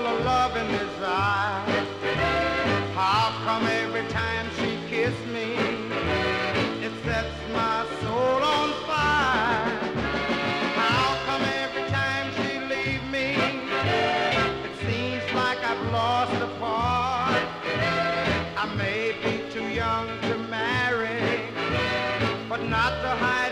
full of love and desire. How come every time she kisses me, it sets my soul on fire? How come every time she leaves me, it seems like I've lost a part? I may be too young to marry, but not to hide